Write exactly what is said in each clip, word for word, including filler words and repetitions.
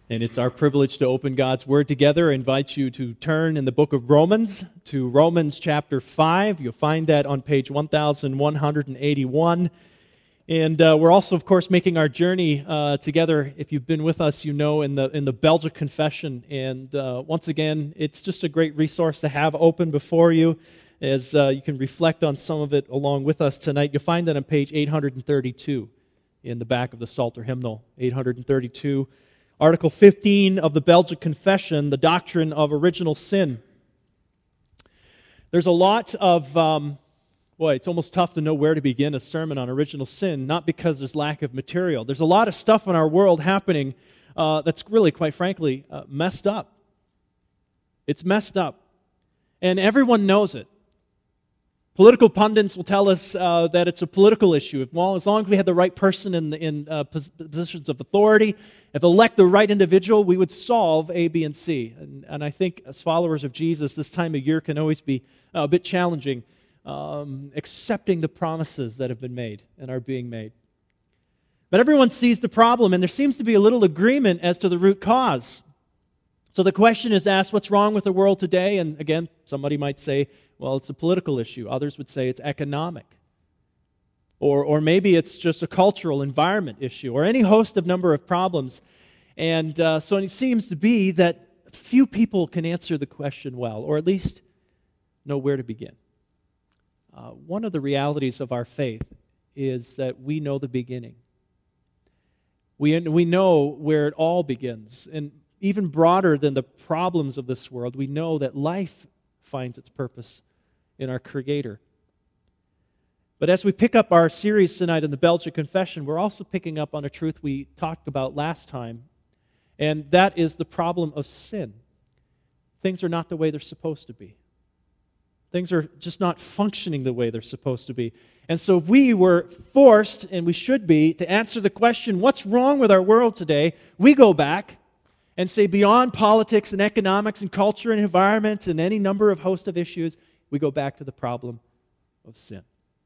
And it's our privilege to open God's Word together. I invite you to turn in the book of Romans to Romans chapter five. You'll find that on page one thousand one hundred eighty-one. And uh, we're also, of course, making our journey uh, together. If you've been with us, you know, in the in the Belgic Confession. And uh, once again, it's just a great resource to have open before you as uh, you can reflect on some of it along with us tonight. You'll find that on page eight hundred thirty-two in the back of the Psalter hymnal, eight hundred thirty-two. Article fifteen of the Belgic Confession, the doctrine of original sin. There's a lot of, um, boy, it's almost tough to know where to begin a sermon on original sin, not because there's lack of material. There's a lot of stuff in our world happening uh, that's really, quite frankly, uh, messed up. It's messed up. And everyone knows it. Political pundits will tell us uh, that it's a political issue. Well, as long as we had the right person in, the, in uh, positions of authority, if elect the right individual, we would solve A, B, and C. And, and I think as followers of Jesus, this time of year can always be uh, a bit challenging, um, accepting the promises that have been made and are being made. But everyone sees the problem, and there seems to be a little agreement as to the root cause. So the question is asked, what's wrong with the world today? And again, somebody might say, well, it's a political issue. Others would say it's economic. Or, or maybe it's just a cultural environment issue, or any host of number of problems. And uh, so it seems to be that few people can answer the question well, or at least know where to begin. Uh, one of the realities of our faith is that we know the beginning. We, we know where it all begins. And even broader than the problems of this world, we know that life finds its purpose in our Creator. But as we pick up our series tonight in the Belgic Confession, we're also picking up on a truth we talked about last time, and that is the problem of sin. Things are not the way they're supposed to be. Things are just not functioning the way they're supposed to be. And so we were forced, and we should be, to answer the question, what's wrong with our world today? We go back and say beyond politics and economics and culture and environment and any number of host of issues, we go back to the problem of sin.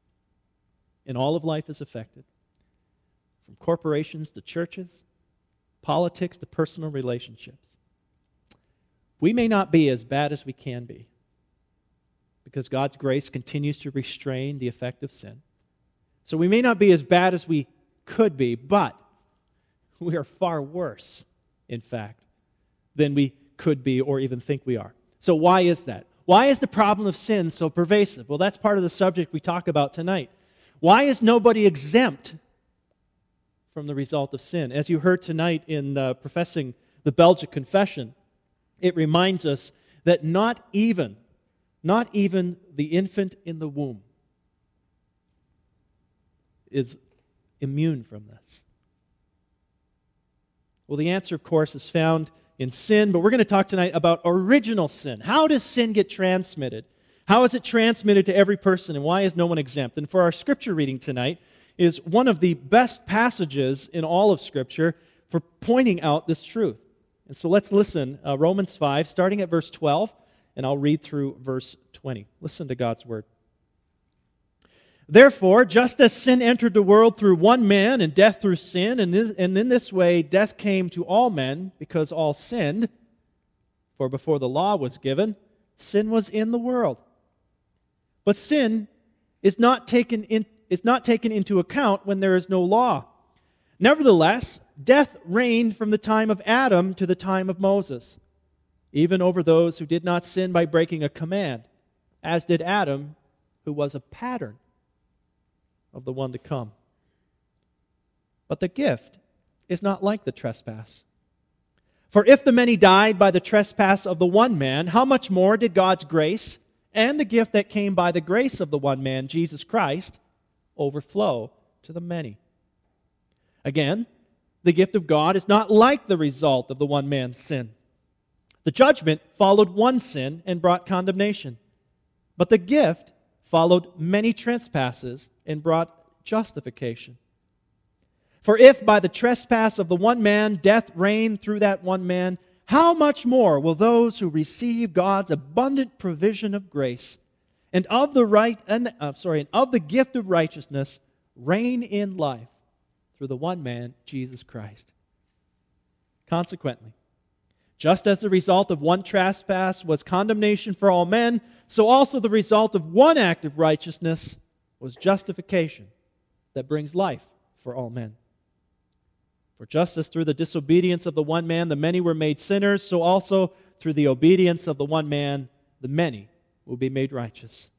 And all of life is affected, from corporations to churches, politics to personal relationships. We may not be as bad as we can be, because God's grace continues to restrain the effect of sin. So we may not be as bad as we could be, but we are far worse, in fact, than we could be or even think we are. So why is that? Why is the problem of sin so pervasive? Well, that's part of the subject we talk about tonight. Why is nobody exempt from the result of sin? As you heard tonight in uh, professing the Belgic Confession, it reminds us that not even, not even the infant in the womb is immune from this. Well, the answer, of course, is found in sin, but we're going to talk tonight about original sin. How does sin get transmitted? How is it transmitted to every person, and why is no one exempt? And for our scripture reading tonight is one of the best passages in all of Scripture for pointing out this truth. And so let's listen, uh, Romans five, starting at verse twelve, and I'll read through verse twenty. Listen to God's word. Therefore, just as sin entered the world through one man, and death through sin, and, this, and in this way death came to all men, because all sinned, for before the law was given, sin was in the world. But sin is not taken in, is not taken into account when there is no law. Nevertheless, death reigned from the time of Adam to the time of Moses, even over those who did not sin by breaking a command, as did Adam, who was a pattern of the one to come. But the gift is not like the trespass. For if the many died by the trespass of the one man, how much more did God's grace and the gift that came by the grace of the one man, Jesus Christ, overflow to the many? Again, the gift of God is not like the result of the one man's sin. The judgment followed one sin and brought condemnation, but the gift followed many trespasses and brought justification. For if by the trespass of the one man death reigned through that one man, how much more will those who receive God's abundant provision of grace and of the right and uh, sorry, and of the gift of righteousness reign in life through the one man, Jesus Christ? Consequently, just as the result of one trespass was condemnation for all men, so also the result of one act of righteousness was justification that brings life for all men. For just as through the disobedience of the one man the many were made sinners, so also through the obedience of the one man the many will be made righteous.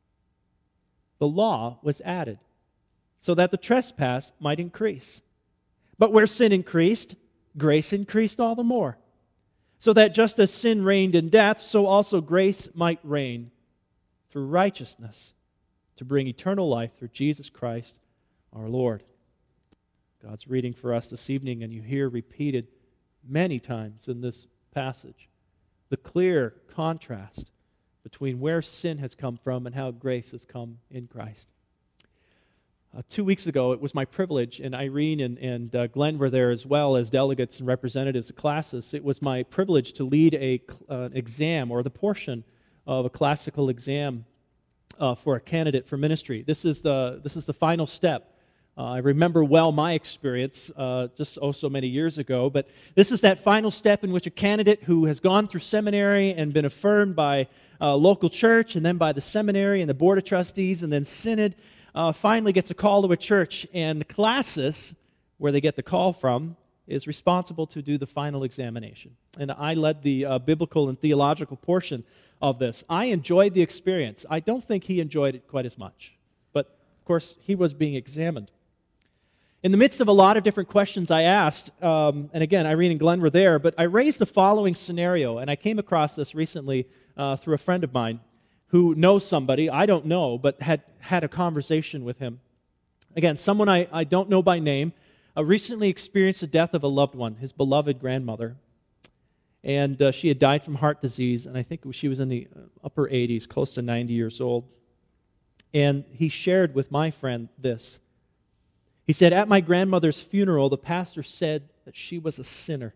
The law was added so that the trespass might increase. But where sin increased, grace increased all the more, so that just as sin reigned in death, so also grace might reign through righteousness to bring eternal life through Jesus Christ our Lord. God's reading for us this evening, and you hear repeated many times in this passage the clear contrast between where sin has come from and how grace has come in Christ. Uh, two weeks ago, it was my privilege, and Irene and, and uh, Glenn were there as well as delegates and representatives of classes. It was my privilege to lead a uh, exam, or the portion of a classical exam uh, for a candidate for ministry. This is the this is the final step. Uh, I remember well my experience uh, just oh so many years ago, but this is that final step in which a candidate who has gone through seminary and been affirmed by a local church, and then by the seminary and the board of trustees, and then synod, Uh, finally gets a call to a church, and the classis, where they get the call from, is responsible to do the final examination. And I led the uh, biblical and theological portion of this. I enjoyed the experience. I don't think he enjoyed it quite as much. But, of course, he was being examined. In the midst of a lot of different questions I asked, um, and again, Irene and Glenn were there, but I raised the following scenario, and I came across this recently uh, through a friend of mine who knows somebody, I don't know, but had had a conversation with him. Again, someone I, I don't know by name, uh, recently experienced the death of a loved one, his beloved grandmother. And uh, she had died from heart disease, and I think she was in the upper eighties, close to ninety years old. And he shared with my friend this. He said, "At my grandmother's funeral, the pastor said that she was a sinner.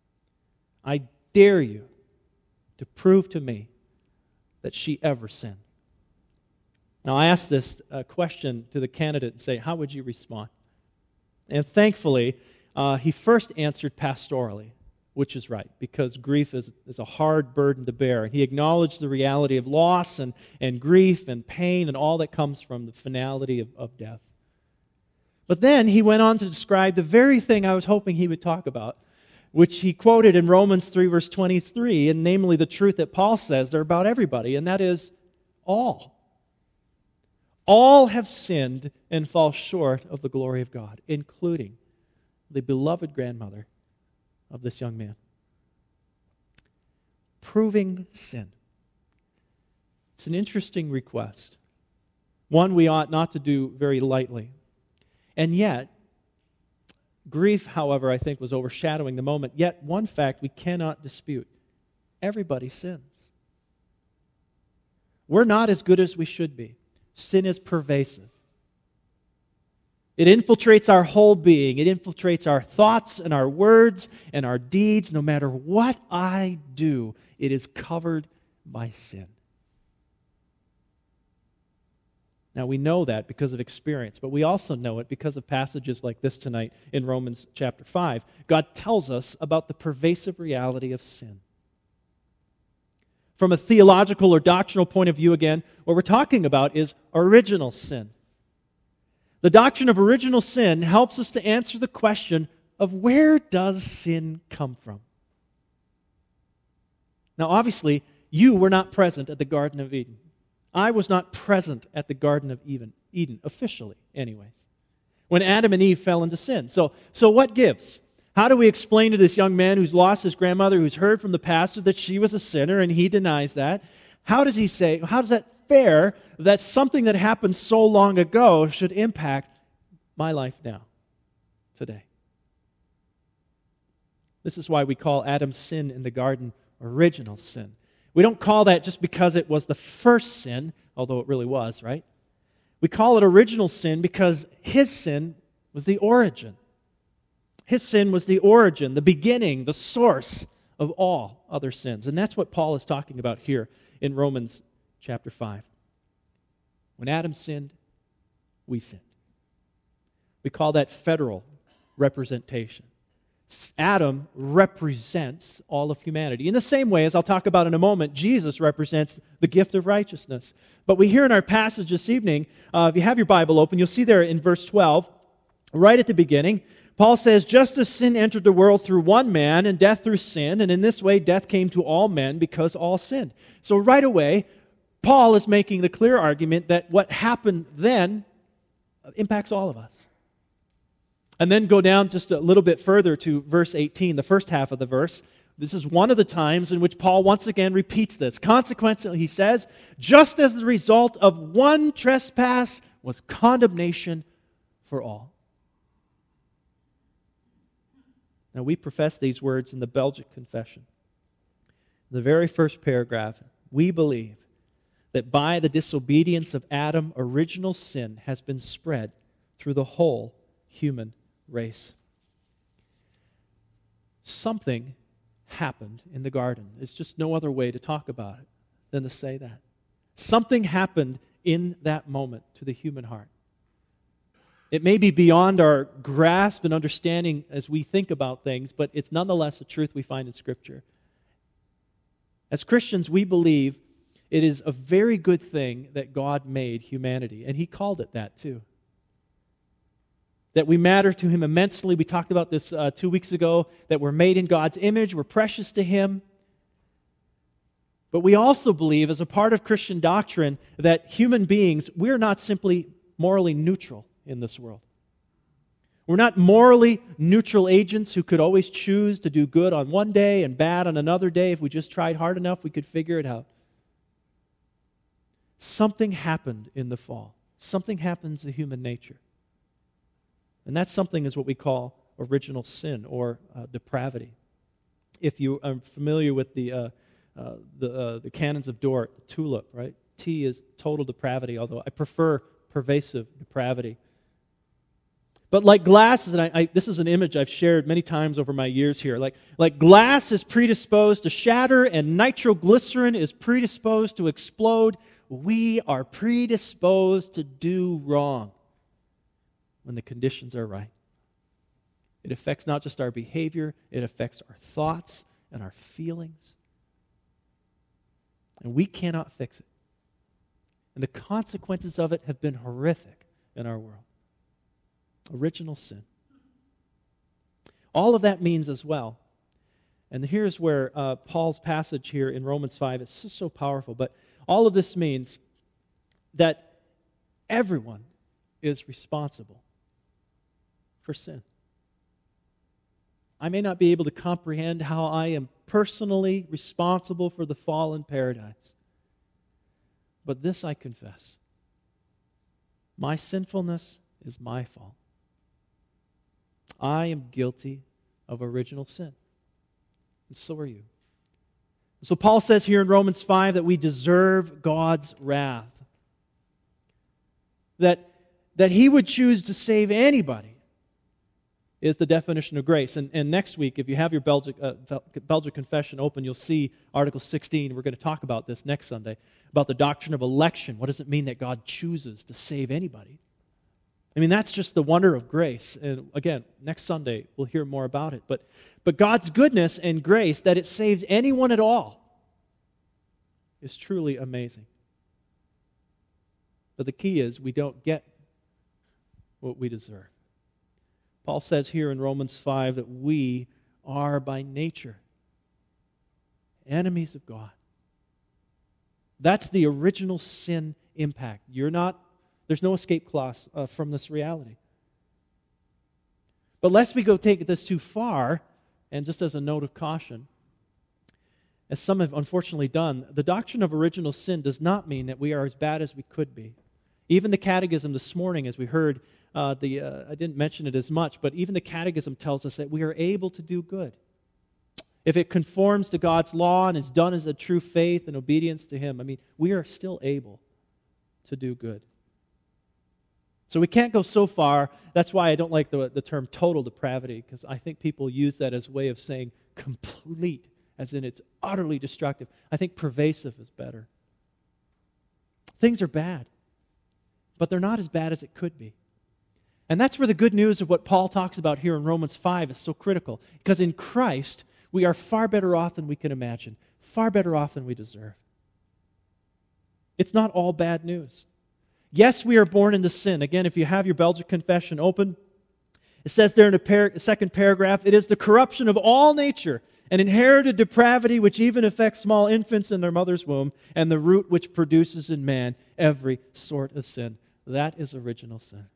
I dare you to prove to me that she ever sinned." Now, I asked this uh, question to the candidate and say, how would you respond? And thankfully, uh, he first answered pastorally, which is right, because grief is, is a hard burden to bear. And he acknowledged the reality of loss and, and grief and pain and all that comes from the finality of, of death. But then he went on to describe the very thing I was hoping he would talk about, which he quoted in Romans three, verse twenty-three, and namely the truth that Paul says they're about everybody, and that is all. All have sinned and fall short of the glory of God, including the beloved grandmother of this young man. Proving sin. It's an interesting request, one we ought not to do very lightly. And yet, grief, however, I think was overshadowing the moment. Yet, one fact we cannot dispute. Everybody sins. We're not as good as we should be. Sin is pervasive. It infiltrates our whole being. It infiltrates our thoughts and our words and our deeds. No matter what I do, it is covered by sin. Now, we know that because of experience, but we also know it because of passages like this tonight in Romans chapter five. God tells us about the pervasive reality of sin. From a theological or doctrinal point of view, again, what we're talking about is original sin. The doctrine of original sin helps us to answer the question of where does sin come from? Now, obviously, you were not present at the Garden of Eden. I was not present at the Garden of Eden, Eden officially, anyways, when Adam and Eve fell into sin. So, so what gives? How do we explain to this young man who's lost his grandmother, who's heard from the pastor that she was a sinner, and he denies that? How does he say, how does that fair that something that happened so long ago should impact my life now, today? This is why we call Adam's sin in the garden original sin. We don't call that just because it was the first sin, although it really was, right? We call it original sin because his sin was the origin. His sin was the origin, the beginning, the source of all other sins. And that's what Paul is talking about here in Romans chapter five. When Adam sinned, we sinned. We call that federal representation. Adam represents all of humanity. In the same way, as I'll talk about in a moment, Jesus represents the gift of righteousness. But we hear in our passage this evening, uh, if you have your Bible open, you'll see there in verse twelve, right at the beginning, Paul says, just as sin entered the world through one man, and death through sin, and in this way death came to all men because all sinned. So right away, Paul is making the clear argument that what happened then impacts all of us. And then go down just a little bit further to verse eighteen, the first half of the verse. This is one of the times in which Paul once again repeats this. Consequently, he says, just as the result of one trespass was condemnation for all. Now, we profess these words in the Belgic Confession. In the very first paragraph, we believe that by the disobedience of Adam, original sin has been spread through the whole human race. Something happened in the garden. There's just no other way to talk about it than to say that. Something happened in that moment to the human heart. It may be beyond our grasp and understanding as we think about things, but it's nonetheless a truth we find in Scripture. As Christians, we believe it is a very good thing that God made humanity, and He called it that too. That we matter to Him immensely. We talked about this uh, two weeks ago, that we're made in God's image, we're precious to Him. But we also believe, as a part of Christian doctrine, that human beings, we're not simply morally neutral in this world. We're not morally neutral agents who could always choose to do good on one day and bad on another day. If we just tried hard enough, we could figure it out. Something happened in the fall. Something happens to human nature. And that something is what we call original sin or uh, depravity. If you are familiar with the uh, uh, the, uh, the canons of Dort, TULIP, right? T is total depravity, although I prefer pervasive depravity. But like glasses, and I, I, this is an image I've shared many times over my years here, like, like glass is predisposed to shatter and nitroglycerin is predisposed to explode, we are predisposed to do wrong when the conditions are right. It affects not just our behavior, it affects our thoughts and our feelings. And we cannot fix it. And the consequences of it have been horrific in our world. Original sin. All of that means as well, and here's where uh, Paul's passage here in Romans five is just so powerful, but all of this means that everyone is responsible for sin. I may not be able to comprehend how I am personally responsible for the fall in paradise, but this I confess. My sinfulness is my fault. I am guilty of original sin. And so are you. So Paul says here in Romans five that we deserve God's wrath. That, that He would choose to save anybody is the definition of grace. And, and next week, if you have your Belgic, uh, Belgic Confession open, you'll see Article sixteen. We're going to talk about this next Sunday, about the doctrine of election. What does it mean that God chooses to save anybody? I mean, that's just the wonder of grace. And again, next Sunday, we'll hear more about it. But, but God's goodness and grace, that it saves anyone at all, is truly amazing. But the key is we don't get what we deserve. Paul says here in Romans five that we are by nature enemies of God. That's the original sin impact. You're not There's no escape clause uh, from this reality. But lest we go take this too far, and just as a note of caution, as some have unfortunately done, the doctrine of original sin does not mean that we are as bad as we could be. Even the Catechism this morning, as we heard, uh, the uh, I didn't mention it as much, but even the Catechism tells us that we are able to do good. If it conforms to God's law and is done as a true faith and obedience to Him, I mean, we are still able to do good. So we can't go so far. That's why I don't like the, the term total depravity, because I think people use that as a way of saying complete, as in it's utterly destructive. I think pervasive is better. Things are bad, but they're not as bad as it could be. And that's where the good news of what Paul talks about here in Romans five is so critical. Because in Christ, we are far better off than we can imagine, far better off than we deserve. It's not all bad news. Yes, we are born into sin. Again, if you have your Belgian Confession open, it says there in the par- second paragraph, it is the corruption of all nature, an inherited depravity which even affects small infants in their mother's womb, and the root which produces in man every sort of sin. That is original sin.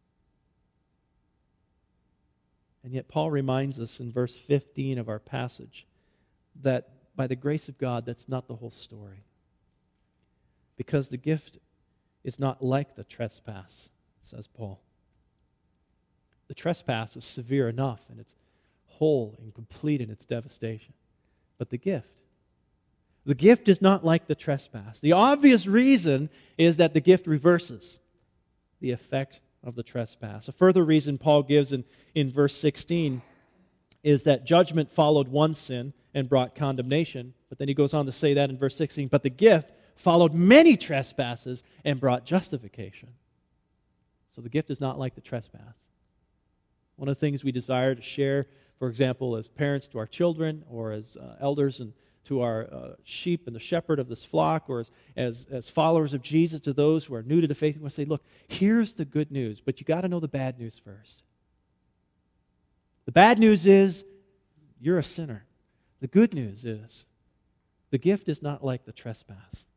And yet Paul reminds us in verse fifteen of our passage that by the grace of God, that's not the whole story. Because the gift is not like the trespass, says Paul. The trespass is severe enough, and it's whole and complete in its devastation. But the gift, the gift is not like the trespass. The obvious reason is that the gift reverses the effect of the trespass. A further reason Paul gives in, in verse sixteen is that judgment followed one sin and brought condemnation. But then he goes on to say that in verse sixteen, but the gift followed many trespasses and brought justification. So the gift is not like the trespass. One of the things we desire to share, for example, as parents to our children or as uh, elders and to our uh, sheep and the shepherd of this flock, or as, as, as followers of Jesus to those who are new to the faith, we want to say, look, here's the good news, but you got to know the bad news first. The bad news is you're a sinner. The good news is the gift is not like the trespass.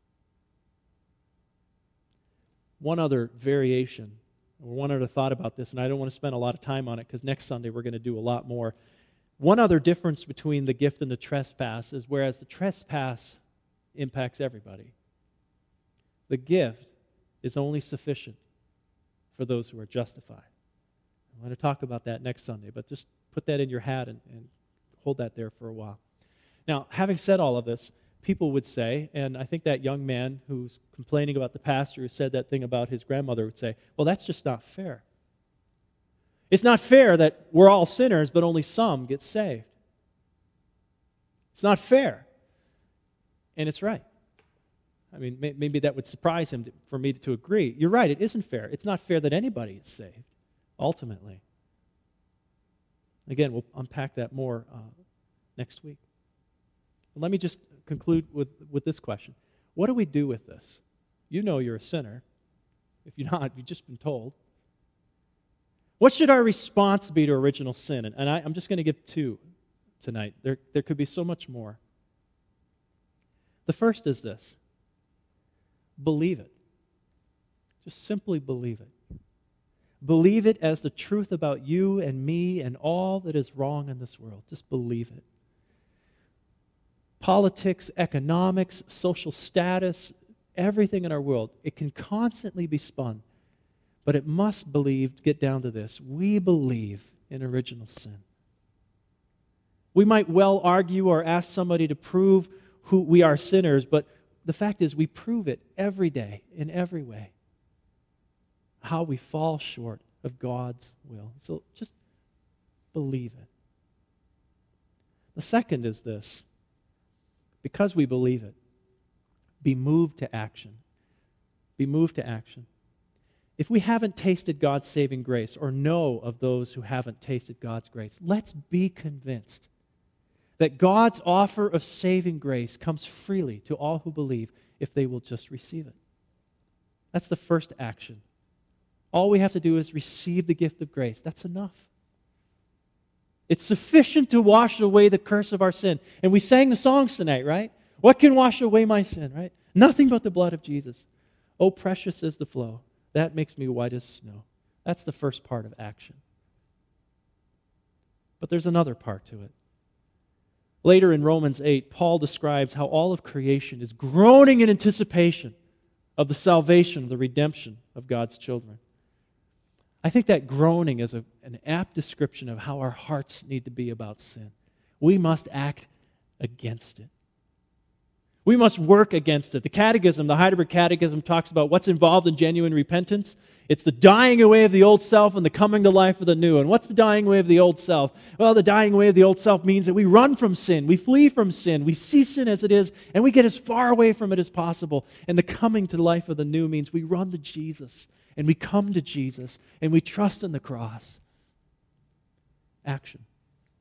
One other variation, or one other thought about this, and I don't want to spend a lot of time on it because next Sunday we're going to do a lot more. One other difference between the gift and the trespass is whereas the trespass impacts everybody, the gift is only sufficient for those who are justified. I'm going to talk about that next Sunday, but just put that in your hat and, and hold that there for a while. Now, having said all of this, people would say, and I think that young man who's complaining about the pastor who said that thing about his grandmother would say, well, that's just not fair. It's not fair that we're all sinners, but only some get saved. It's not fair. And it's right. I mean, maybe that would surprise him for me to agree. You're right, it isn't fair. It's not fair that anybody is saved, ultimately. Again, we'll unpack that more uh, next week. But let me just conclude with, with this question. What do we do with this? You know you're a sinner. If you're not, you've just been told. What should our response be to original sin? And, and I, I'm just going to give two tonight. There, there could be so much more. The first is this. Believe it. Just simply believe it. Believe it as the truth about you and me and all that is wrong in this world. Just believe it. Politics, economics, social status, everything in our world, it can constantly be spun. But it must believe, get down to this, we believe in original sin. We might well argue or ask somebody to prove who we are sinners, but the fact is we prove it every day, in every way, how we fall short of God's will. So just believe it. The second is this. Because we believe it, be moved to action. Be moved to action. If we haven't tasted God's saving grace or know of those who haven't tasted God's grace, let's be convinced that God's offer of saving grace comes freely to all who believe if they will just receive it. That's the first action. All we have to do is receive the gift of grace. That's enough. It's sufficient to wash away the curse of our sin. And we sang the songs tonight, right? What can wash away my sin, right? Nothing but the blood of Jesus. Oh, precious is the flow. That makes me white as snow. That's the first part of action. But there's another part to it. Later in Romans eight, Paul describes how all of creation is groaning in anticipation of the salvation, the redemption of God's children. I think that groaning is a, an apt description of how our hearts need to be about sin. We must act against it. We must work against it. The Catechism, the Heidelberg Catechism, talks about what's involved in genuine repentance. It's the dying away of the old self and the coming to life of the new. And what's the dying away of the old self? Well, the dying away of the old self means that we run from sin, we flee from sin, we see sin as it is, and we get as far away from it as possible. And the coming to life of the new means we run to Jesus. and we come to Jesus and we trust in the cross. Action.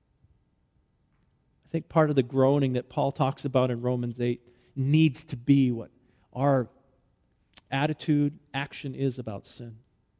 I think part of the groaning that Paul talks about in Romans eight needs to be what our attitude, action is about sin.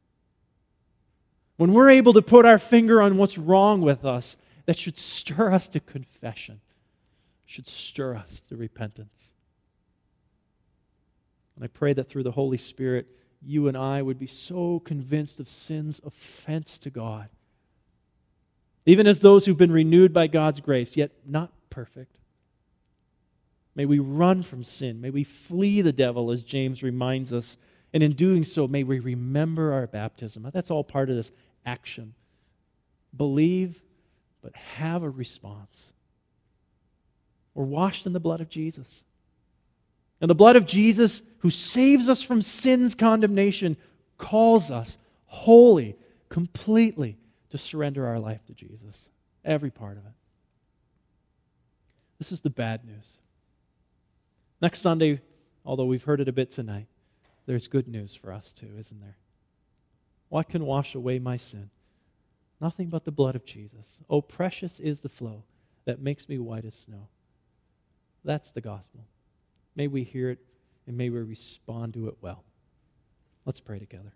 When we're able to put our finger on what's wrong with us, that should stir us to confession, should stir us to repentance. And I pray that through the Holy Spirit, you and I would be so convinced of sin's offense to God, even as those who've been renewed by God's grace, yet not perfect. May we run from sin. May we flee the devil, as James reminds us. And in doing so, may we remember our baptism. That's all part of this action. Believe, but have a response. We're washed in the blood of Jesus. And the blood of Jesus, who saves us from sin's condemnation, calls us wholly, completely to surrender our life to Jesus. Every part of it. This is the bad news. Next Sunday, although we've heard it a bit tonight, there's good news for us too, isn't there? What can wash away my sin? Nothing but the blood of Jesus. Oh, precious is the flow that makes me white as snow. That's the gospel. May we hear it and may we respond to it well. Let's pray together.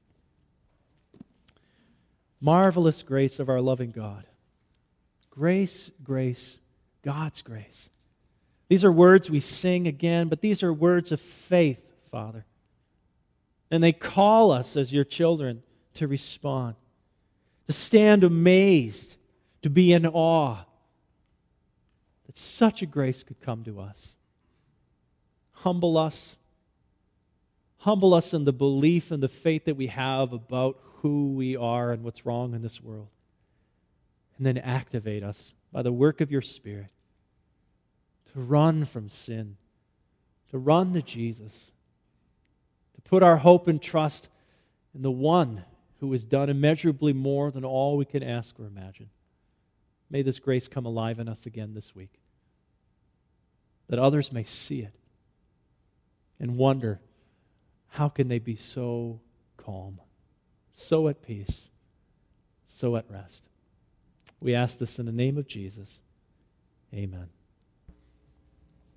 Marvelous grace of our loving God. Grace, grace, God's grace. These are words we sing again, but these are words of faith, Father. And they call us as your children to respond, to stand amazed, to be in awe that such a grace could come to us. Humble us. Humble us in the belief and the faith that we have about who we are and what's wrong in this world. And then activate us by the work of your Spirit to run from sin, to run to Jesus, to put our hope and trust in the one who has done immeasurably more than all we can ask or imagine. May this grace come alive in us again this week, that others may see it and wonder, how can they be so calm, so at peace, so at rest? We ask this in the name of Jesus. Amen.